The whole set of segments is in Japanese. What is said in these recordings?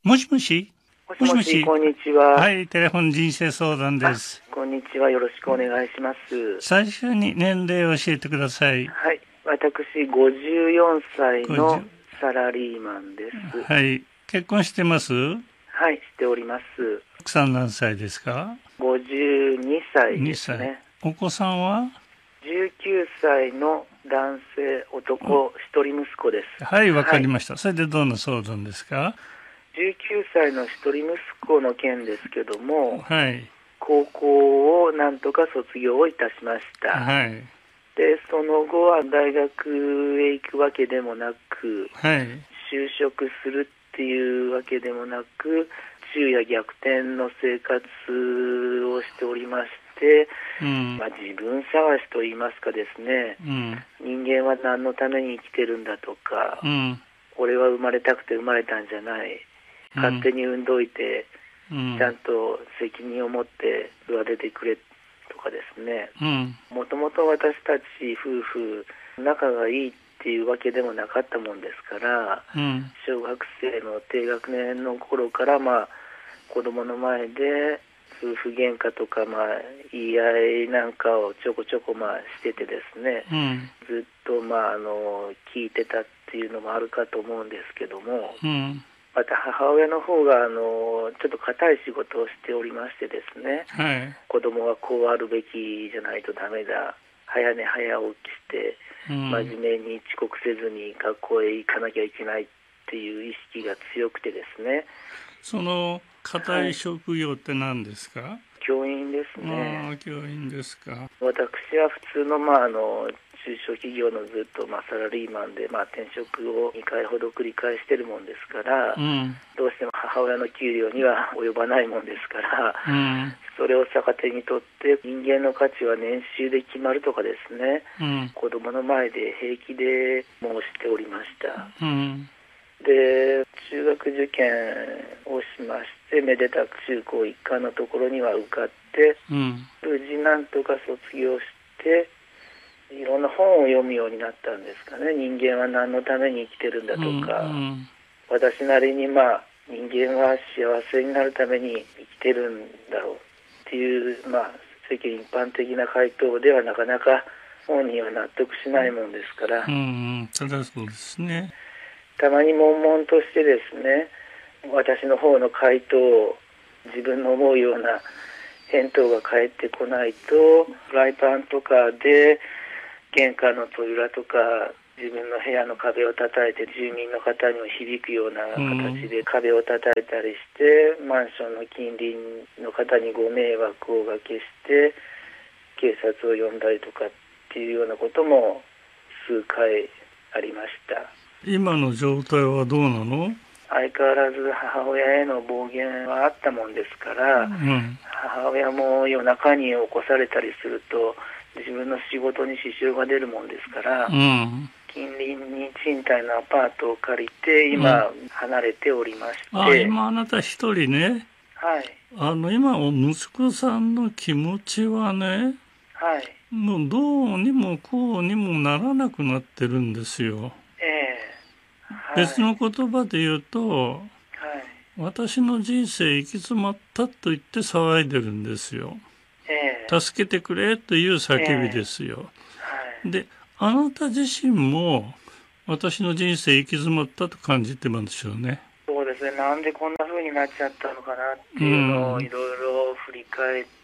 もしもし。 もしもし、こんにちは。 はい、テレフォン人生相談です。 こんにちは、よろしくお願いします。 最初に年齢を教えてください。 はい、私、54歳のサラリーマンです。 はい、結婚してます？ はい、しております。 奥さん何歳ですか ？52歳ですね。 2歳。お子さんは ？19歳の男性、男、一人息子です。 はい、わかりました。それでどんな相談ですか ？19歳の一人息子の件ですけども、 はい。 高校をなんとか卒業いたしました。 はい。 で、その後は大学へ行くわけでもなく、 はい。 就職するっていうわけでもなく、昼夜逆転の生活をしておりまして、自分探しといいますかですね、人間は何のために生きてるんだとか、俺は生まれたくて生まれたんじゃない、勝手に産んどいて、ちゃんと責任を持って育ててくれとかですね、もともと私たち夫婦仲がいいっていうわけでもなかったもんですから、小学生の低学年の頃から子供の前で夫婦喧嘩とか言い合いなんかをちょこちょこしててですね、ずっと聞いてたっていうのもあるかと思うんですけども、また母親の方がちょっと固い仕事をしておりましてですね、子供はこうあるべきじゃないとダメだ、早寝早起きして真面目に遅刻せずに学校へ行かなきゃいけないっていう意識が強くてですね。 その固い職業って何ですか？ 教員ですね。 教員ですか。 私は普通の中小企業のずっとサラリーマンで転職を2回ほど繰り返してるもんですから、どうしても母親の給料には及ばないもんですから、それを逆手にとって人間の価値は年収で決まるとかですね、子供の前で平気で申しておりました。で、中学受験をしまして、めでたく中高一貫のところには受かって、無事なんとか卒業して、いろんな本を読むようになったんですかね。人間は何のために生きてるんだとか、私なりに人間は幸せになるために生きてるんだろうっていう、世間一般的な回答ではなかなか本人は納得しないもんですから、 ただそうですね。 たまに悶々としてですね、私の方の回答を自分の思うような返答が返ってこないと、フライパンとかで玄関の扉とか自分の部屋の壁を叩いて住民の方にも響くような形で壁を叩いたりして、マンションの近隣の方にご迷惑をおかけして警察を呼んだりとかっていうようなことも数回ありました。 今の状態はどうなの？ 相変わらず母親への暴言はあったもんですから、母親も夜中に起こされたりすると自分の仕事に支障が出るもんですから、近隣に賃貸のアパートを借りて今離れておりまして、 今あなた一人ね。今息子さんの気持ちはね、もうどうにもこうにもならなくなってるんですよ。別の言葉で言うと、私の人生行き詰まったと言って騒いでるんですよ。助けてくれという叫びですよ。で、あなた自身も私の人生行き詰まったと感じてますでしょうね。 そうですね。なんでこんな風になっちゃったのかなっていうのをいろいろ振り返って、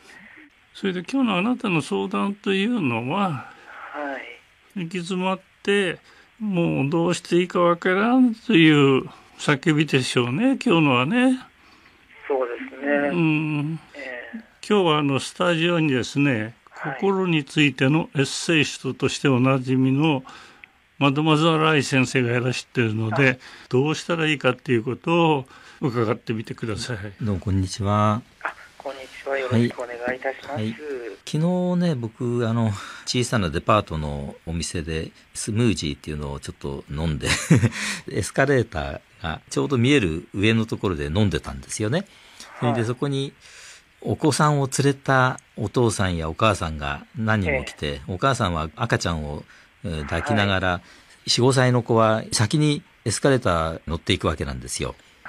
それで今日のあなたの相談というのは、行き詰まってもうどうしていいかわからんという叫びでしょうね、今日のはね。 そうですね。 今日はスタジオにですね、心についてのエッセイストとしておなじみのマドマザーライ先生がいらしているので、どうしたらいいかっていうことを伺ってみてください。 どうもこんにちは。 こんにちは。よろしくお願いいたします。 昨日ね、僕小さなデパートのお店でスムージーっていうのをちょっと飲んでエスカレーターがちょうど見える上のところで飲んでたんですよね。それでそこにお子さんを連れたお父さんやお母さんが何人も来て、お母さんは赤ちゃんを抱きながら、4、5歳の子は先にエスカレーター乗っていくわけなんですよ。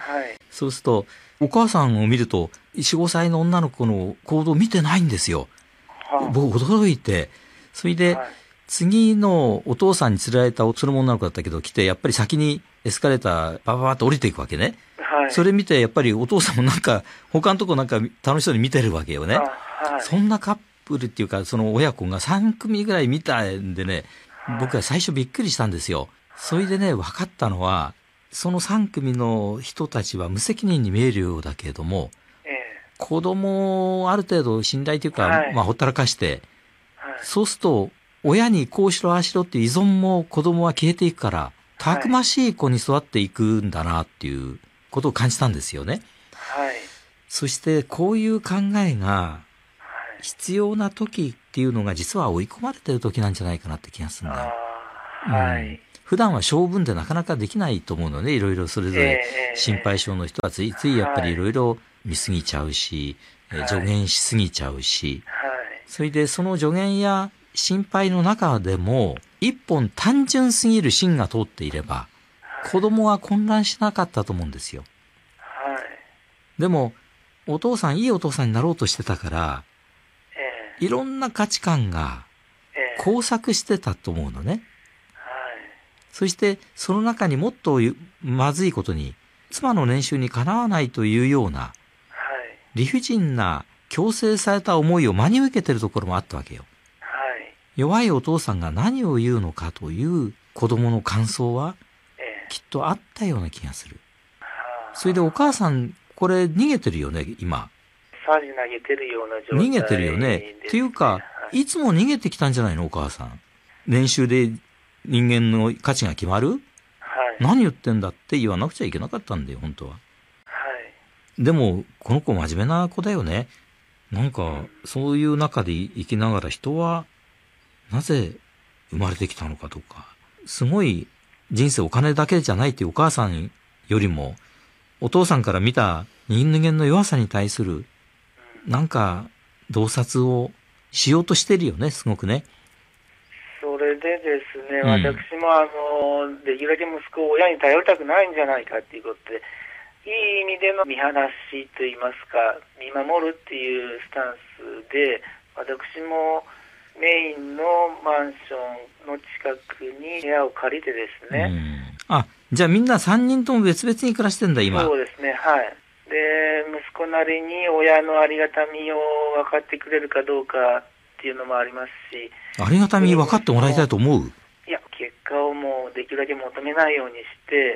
そうすると、お母さんを見ると、4、5歳の女の子の行動を見てないんですよ。僕驚いて。それで、次のお父さんに連れられたそれも女の子だったけど来て、やっぱり先にエスカレーターバババッと降りていくわけね。それ見て、やっぱりお父さんもなんか、他のとこなんか楽しそうに見てるわけよね。そんなカップルっていうか、その親子が3組ぐらい見たんでね、僕は最初びっくりしたんですよ。それでね、分かったのは、その3組の人たちは無責任に見えるようだけれども、子供をある程度信頼というか、ほったらかして、そうすると、親にこうしろああしろっていう依存も子供は消えていくから、たくましい子に育っていくんだなっていうことを感じたんですよね。そしてこういう考えが必要な時っていうのが実は追い込まれてる時なんじゃないかなって気がするんだ。普段は性分でなかなかできないと思うのね。いろいろそれぞれ心配性の人はついついやっぱりいろいろ見すぎちゃうし、助言しすぎちゃうし、それでその助言や心配の中でも一本単純すぎる芯が通っていれば子供は混乱しなかったと思うんですよ。でもお父さんいいお父さんになろうとしてたから、いろんな価値観が交錯してたと思うのね。そしてその中にもっとまずいことに妻の年収にかなわないというような理不尽な強制された思いを真に受けてるところもあったわけよ。弱いお父さんが何を言うのかという子供の感想はきっとあったような気がする。それでお母さんこれ逃げてるよね今。 投げてるような状態。 逃げてるよね。っていうか、いつも逃げてきたんじゃないのお母さん。年収で人間の価値が決まる？何言ってんだって言わなくちゃいけなかったんだよ本当は。でもこの子真面目な子だよね。なんかそういう中で生きながら人はなぜ生まれてきたのかとか、すごい人生お金だけじゃないっていうお母さんよりもお父さんから見た人間の弱さに対するなんか洞察をしようとしてるよねすごくね。 それでですね、私もできるだけ息子を親に頼りたくないんじゃないかっていうことで、いい意味での見放しといいますか見守るっていうスタンスで、私もメインのマンションの近くに部屋を借りてですね、 じゃあみんな3人とも別々に暮らしてんだ今。 そうですね。で息子なりに親のありがたみを分かってくれるかどうかっていうのもありますし、 ありがたみ分かってもらいたいと思う？ いや、結果をもうできるだけ求めないようにして、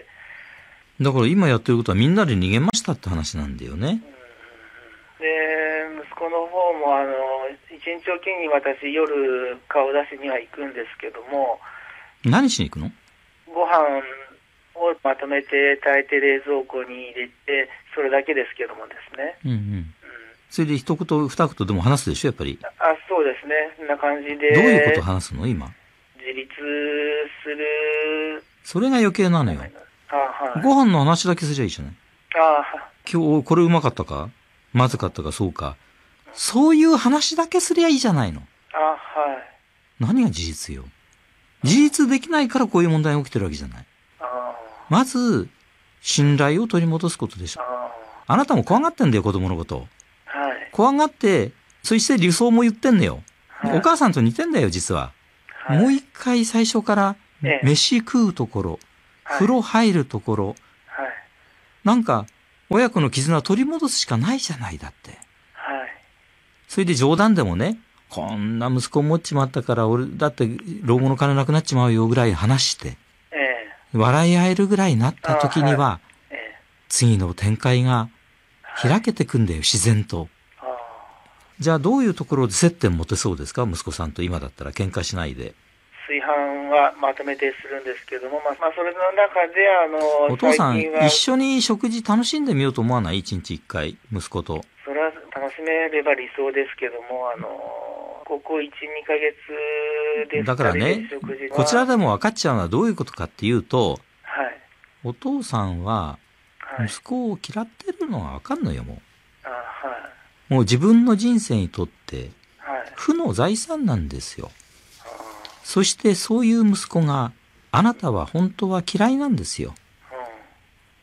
だから今やってることはみんなで逃げましたって話なんだよね。 で息子の方も一日おきに私夜顔出しには行くんですけども。 何しに行くの？ ご飯をまとめて炊いて冷蔵庫に入れてそれだけですけどもですね。 それで一言二言でも話すでしょやっぱり。 そうですね。そんな感じで。 どういうこと話すの今？ 自立する。 それが余計なのよ。ご飯の話だけすりゃいいじゃない。今日これうまかったかまずかったかそうか。そういう話だけすりゃいいじゃないの。何が事実よ。事実できないからこういう問題が起きてるわけじゃない。まず信頼を取り戻すことでしょ。あなたも怖がってんだよ子供のことを。怖がってそして理想も言ってんのよ。お母さんと似てんだよ実は。もう一回最初から飯食うところ、風呂入るところ、なんか親子の絆を取り戻すしかないじゃないだって。それで冗談でもね、こんな息子を持っちまったから俺だって老後の金なくなっちまうよぐらい話して、笑い合えるぐらいになった時には、次の展開が開けてくんだよ自然と。じゃあどういうところで接点持てそうですか息子さんと今だったら喧嘩しないで。 炊飯はまとめてするんですけども、それの中でお父さん一緒に食事楽しんでみようと思わない？一日一回息子と。 それは楽しめれば理想ですけども、ここ 1,2 ヶ月ですだからね、こちらでも分かっちゃうのはどういうことかっていうと、お父さんは息子を嫌ってるのは分かんのよもう。もう自分の人生にとって負の財産なんですよ。そしてそういう息子があなたは本当は嫌いなんですよ。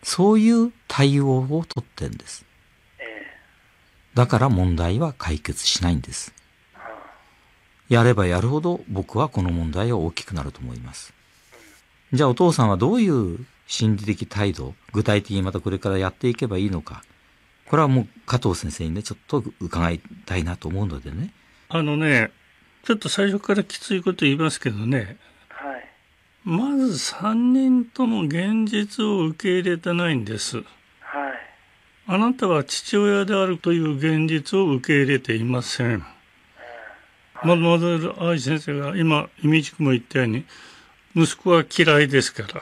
そういう対応をとってんです。だから問題は解決しないんです。やればやるほど僕はこの問題は大きくなると思います。じゃあお父さんはどういう心理的態度、具体的にまたこれからやっていけばいいのか。これはもう加藤先生にね、ちょっと伺いたいなと思うのでね。 ちょっと最初からきついこと言いますけどね。 はい。 まず3人とも現実を受け入れてないんです。 はい。 あなたは父親であるという現実を受け入れていません。マドモゼル・アイ先生が今、イミジクも言ったように、息子は嫌いですから。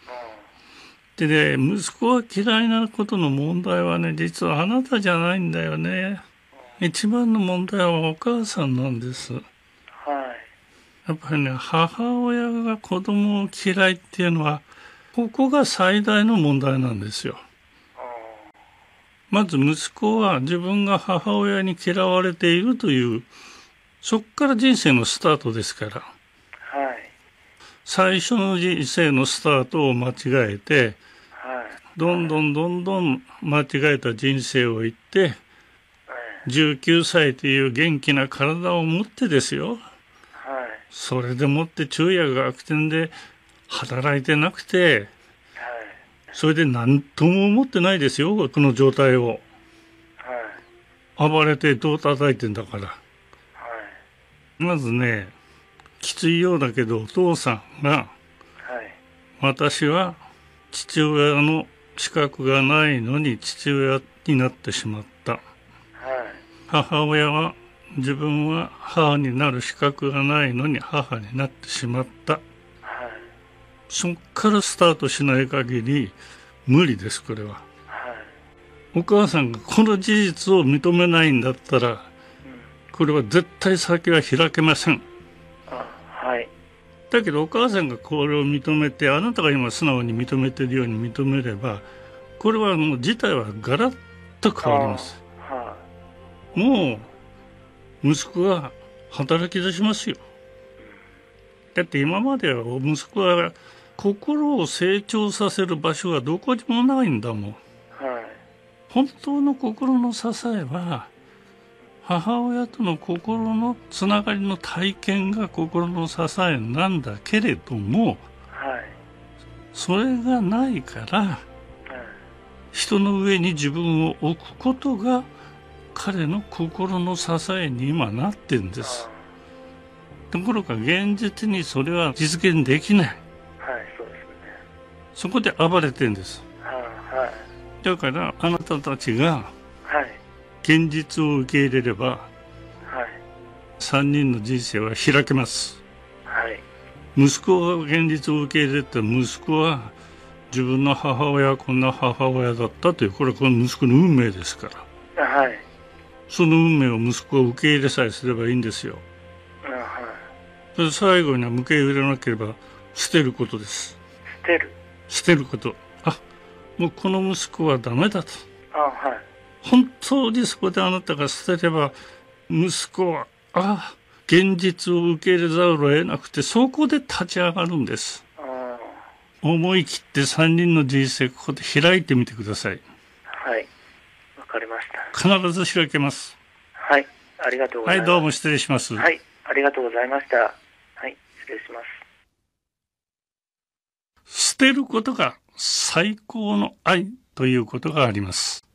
でね、息子は嫌いなことの問題はね、実はあなたじゃないんだよね。一番の問題はお母さんなんです。 はい。 やっぱりね、母親が子供を嫌いっていうのは、ここが最大の問題なんですよ。まず息子は自分が母親に嫌われているという、そっから人生のスタートですから。 はい。 最初の人生のスタートを間違えて、どんどん間違えた人生を言って、19歳という元気な体を持ってですよ。それでもって昼夜が逆転で働いてなくて、それで何とも思ってないですよ、この状態を。暴れてどう叩いてんだから。まずね、きついようだけどお父さんが、私は父親の資格がないのに父親になってしまった。母親は自分は母になる資格がないのに母になってしまった。そっからスタートしない限り無理です、これは。お母さんがこの事実を認めないんだったら、これは絶対先は開けません。だけどお母さんがこれを認めて、あなたが今素直に認めているように認めれば、これはもう事態はガラッと変わります。もう息子が働き出しますよ。だって今までは息子は心を成長させる場所がどこにもないんだもん。本当の心の支えは母親との心のつながりの体験が心の支えなんだけれども、それがないから、人の上に自分を置くことが彼の心の支えに今なってんです。ところが現実にそれは実現できない。そこで暴れてんです。だからあなたたちが現実を受け入れれば、3人の人生は開けます。息子が現実を受け入れた息子は自分の母親はこんな母親だったという、これはこの息子の運命ですから、その運命を息子が受け入れさえすればいいんですよ。それ最後には受け入れなければ捨てることです。捨てること。もうこの息子はダメだと。本当にそこであなたが捨てれば、息子は現実を受け入れざるを得なくて、そこで立ち上がるんです。思い切って3人の人生ここで開いてみてください。 わかりました。 必ず開けます。 ありがとうございます。 どうも失礼します。 ありがとうございました。失礼します。 捨てることが最高の愛ということがあります。